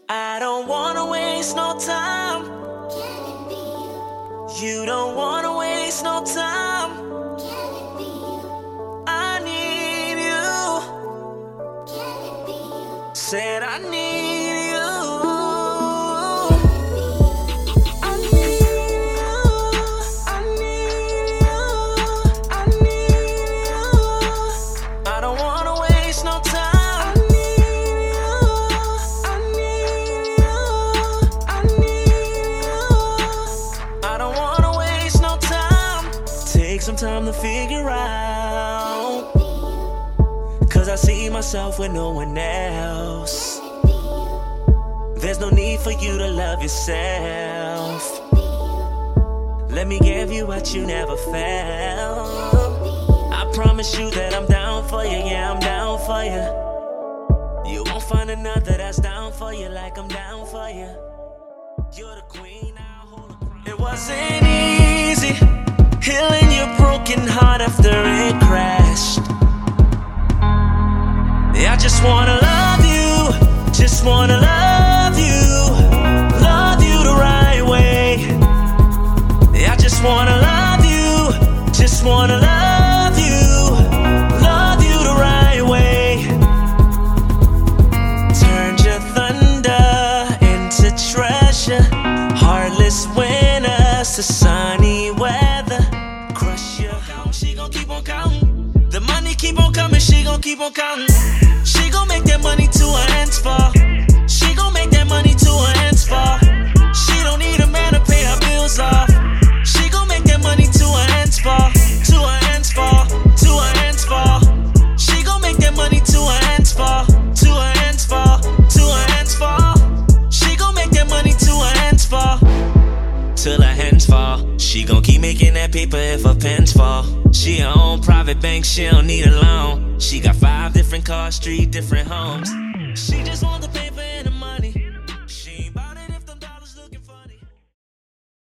I don't wanna waste no time. You don't wanna waste no time. I need you. Said I need you. I need you. I need you. I need you. I don't wanna waste no time. Take some time to figure out, 'cause I see myself with no one else. There's no need for you to love yourself. Let me give you what you never felt. I promise you that I'm down for you, yeah, I'm down for you. You won't find another that's down for you like I'm down for you. You're the queen, I'll hold a crown. It wasn't easy healing your broken heart after it crashed. I just wanna love you, just wanna love you the right way. I just wanna love you, just wanna love you the right way. Turned your thunder into treasure, heartless winners to sunny weather. She gon' keep on counting. The money keep on coming, she gon' keep on counting. She gon' make that money to her hands fall. She gon' make that money to her hands fall. She don't need a man to pay her bills off. She gon' make that money to her hands fall. To her hands fall, to her hands fall. She gon' make that money to her hands fall. To her hands fall, to her hands fall. She gon' make that money to her hands fall. Till her hands fall. She gon' keep making that paper if her pens fall. She her own private bank, she don't need a loan. She got 5 different cars, 3 different homes. She